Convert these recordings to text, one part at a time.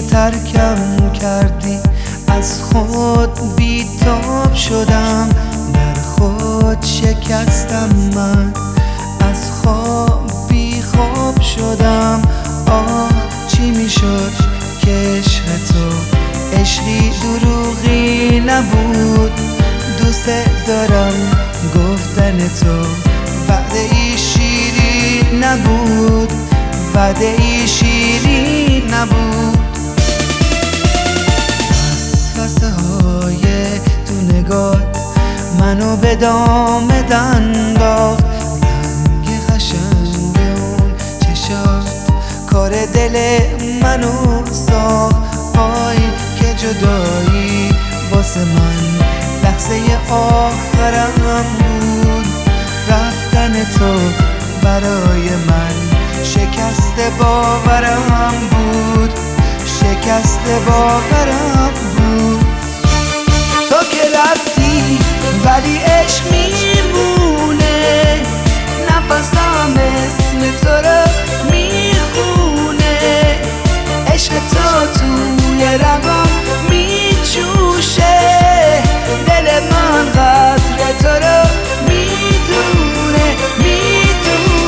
که ترکم کردی، از خود بیتاب شدم، در خود شکستم، من از خواب بی خواب شدم. آه چی میشد که عشق تو عشقی دروغی نبود، دوست دارم گفتن تو وعده ای شیرین نبود، وعده ای شیرین نبود. وسوسه های تو نگاه منو به دام انداخت، رنگ قشنگ اون چشات کار دل منو ساخت. وای که جدایی واسه من لحظه آخرم بود، رفتن تو برای من شکست باورم بود، شکست باورم بود. تو که رفتی ولی عشق میمونه، نفسم اسم تو رو میخونه، عشق تو توی رگام میجوشه، دل من قدر تو رو میدونه، میدونه.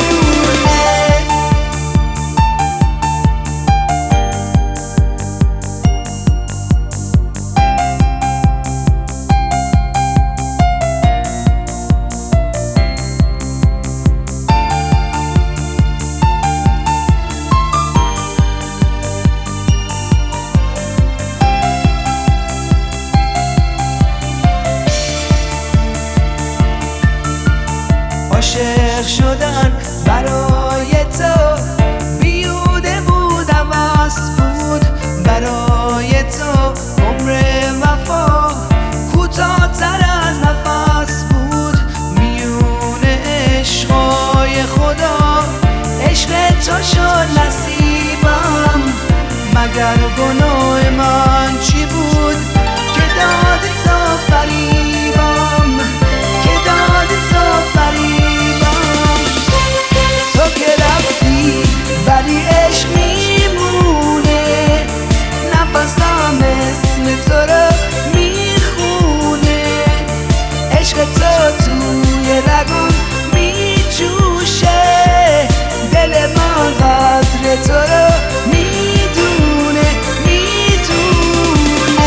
عاشق شدن برای تو بیهوده بود، عوض بود برای تو، عمر وفا کوتاه‌تر از نفس بود، میون عشقای خدا عشق تو شد نصیبم. مگر گناه من چی بود که دادی تا فریبم، که دادی تا فریبم. تو که رفتی ولی عشق میمونه، نفسم اسم تو رو میخونه، عشق تو توی رگم میجوشه، دل من قدر تو رو میدونه، میدونه.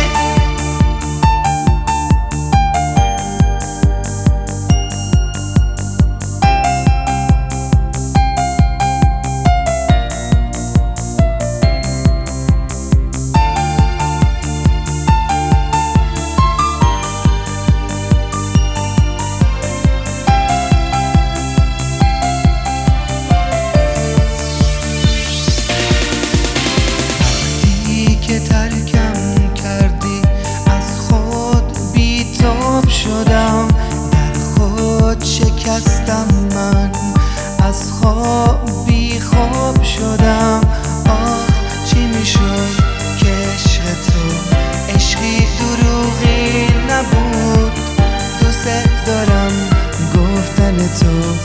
که ترکم کردی، از خود بیتاب شدم، در خود شکستم، من از خواب بی خواب شدم. آه چی میشد که عشق تو عشقی دروغی نبود، دوست دارم گفتن تو